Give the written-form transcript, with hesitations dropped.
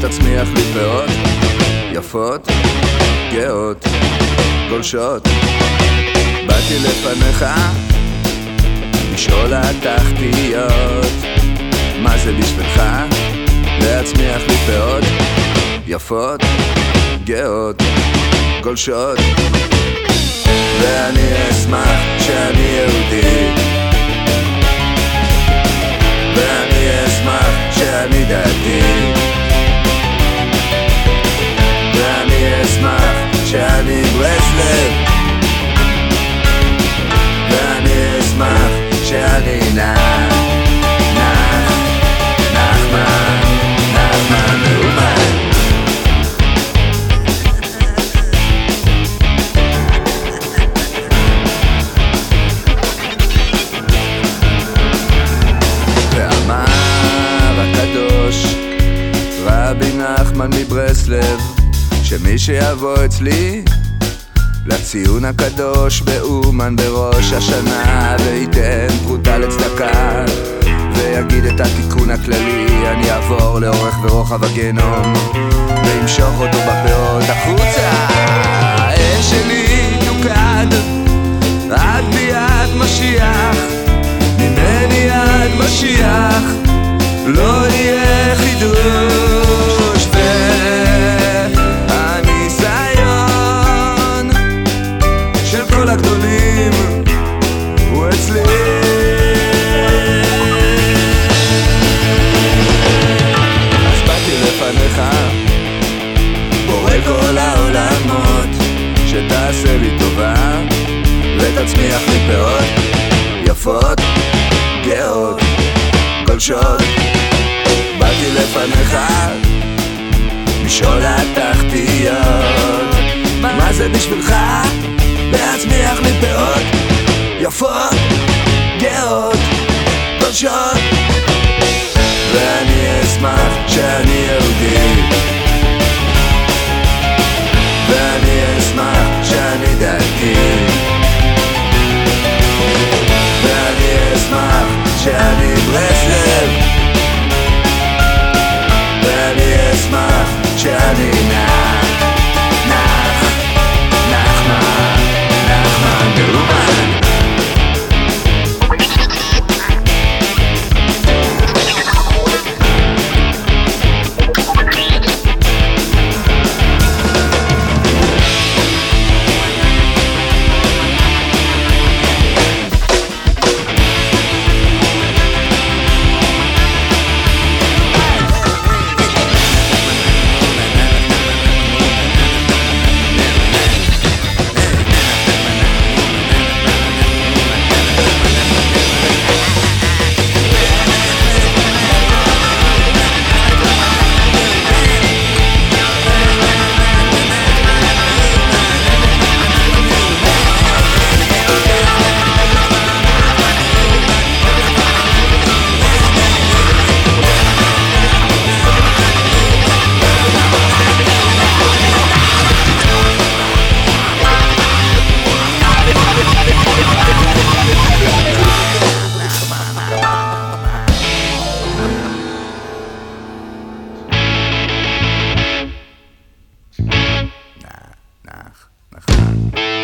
ותצמיח לי פאות יפות, גאות, גולשות. באתי לפניך לשאול התחתיות, מה זה בשבילך להצמיח לי פאות יפות, גאות, גולשות. ואני אשמח שאני יהודי, ואני אשמח שאני דתי, ואני אשמח שאני ברסלב, ואני אשמח שאני נחמן מאומן. ואמר הקדוש רבי נחמן מברסלב שמי שיבוא אצלי לציון הקדוש באומן בראש השנה וייתן פרוטה לצדקה ויגיד את התיקון הכללי, אני אעבור לאורך ורוחב הגיהנום וימשוך אותו בפאות החוצה. האש שלי תוקד עד ביד משיח, ממני עד משיח לא יהיה חידוש, והניסיון של כל הגדולים הוא אצלי. אז באתי לפניך בורא כל העולמות, שתעשה לי טובה ותצמיח לי פאות יפות, גאות, גולשות. באתי לפניך לשאול התחתיות, מה זה בשבילך להצמיח לי פאות יפות, גאות, גולשות. ואני אשמח שאני יהודי, ואני אשמח שאני דתי, ואני אשמח שאני ברסלב, ואני אשמח שאני נחמן מאומן. Nach.